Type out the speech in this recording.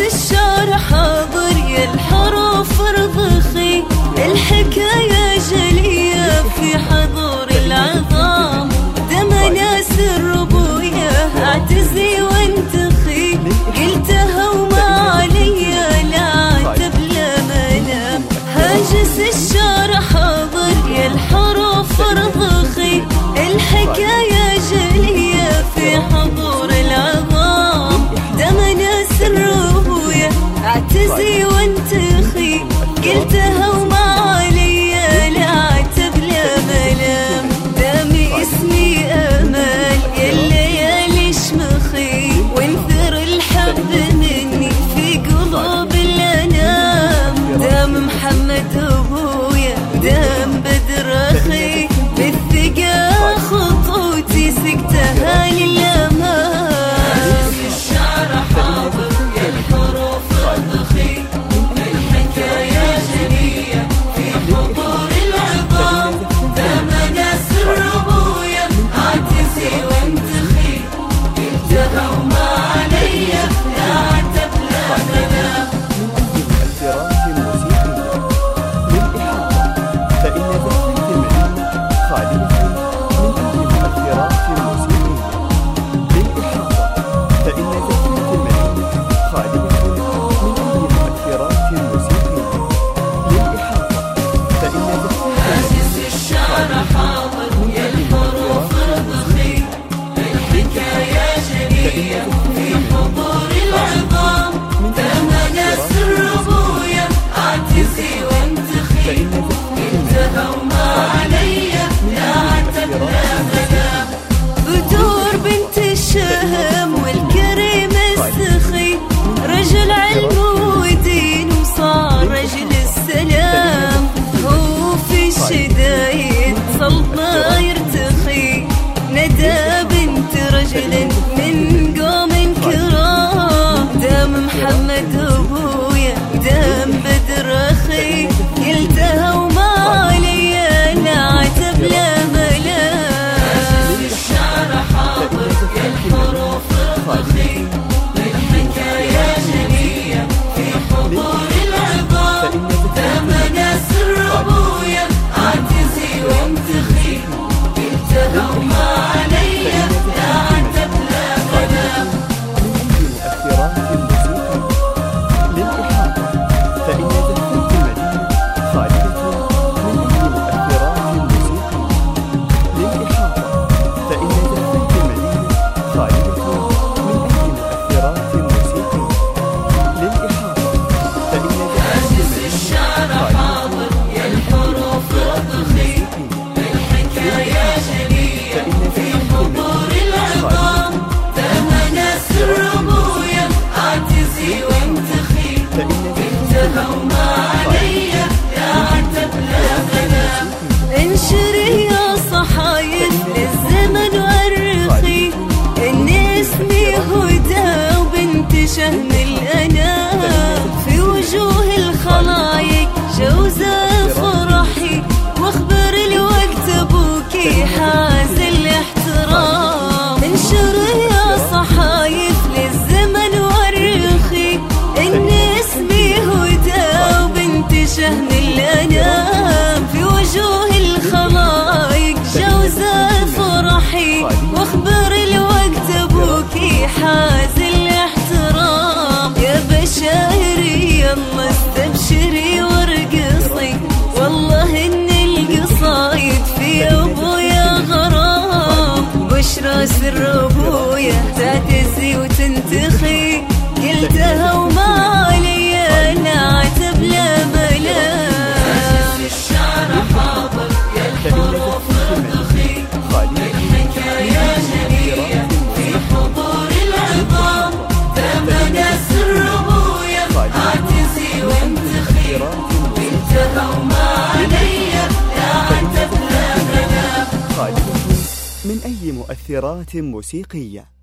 الشعر حاضر يا الحروف رضخي، الحكاية جلية في حضور العظام، دم ناس الربوية اعتزي وانتخي، قلتها وما عليا لا عتب لا ملام. هاجس الشعر حاضر يا الحروف رضخي، الحكاية جلية في حضور العظام، دم ناس الربوية اعتزي وانتخي، قلتها وما عليا لا عتب لا ملام. دامي اسمي امال يا الليالي شمخي، وانثر الحب مني في قلوب الانام، دام محمد ابويا دام بدر اخي، بالثقة خطوتي سكتها للامام. الشعر حاضر يا الحروف رضخي، الحكاية جلية في حضور العظام، دام ناس الربوية اعتزي وانتخي، قلتها وما عليا لا عتب لا ملام. بدور بنت الشهم والكريم السخي، رجل علم ودين وصار رجل السلام، هو في الشدايد صلب ما يرتخي، ندى بنت رجل من قوم كرام، دام محمد ابويا دام بدر اخي، قلتها وما عليا لا عتب لا ملام. الشعر حاضر يا الحروف رضخي، الحكاية جلية في حضور العظام، دام ناس الربوية اعتزي وانتخي، قلتها وما عليا لا عتب لا ملام. انشري يا صحايف للزمن والرخي، ان اسمي هدى وبنت شهم الانام، في وجوه الخلايق جوزة فرحي، واخبر الوقت ابوكي حاز الاحترام. انشري يا صحايف للزمن والرخي، ان اسمي هدى وبنت شهم الانام، في وجوه الخلايق جوزة فرحي، واخبر الوقت ابوكي حاز الاحترام. يا بشايري يلا استبشري وارقصي، والله ان القصايد في ابويا غرام، بشرى سر ابويا تعتزي وتنتخي، قلتها وما عليا لا عتب لا ملام. الشعر حاضر يا الحروف رضخي، الحكاية جلية في حضور العظام، دام ناس الربوية اعتزي وانتخي، قلتها وما عليا لا عتب لا ملام. من أي مؤثرات موسيقية.